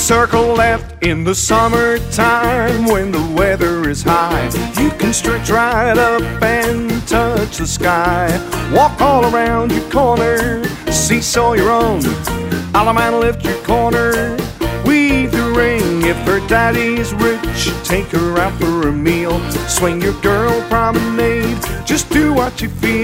Circle left in the summertime when the weather is high. You can stretch right up and touch the sky. Walk all around your corner, seesaw your own. Allemande lift your corner, weave the ring. If her daddy's rich, take her out for a meal. Swing your girl promenade, just do what you feel.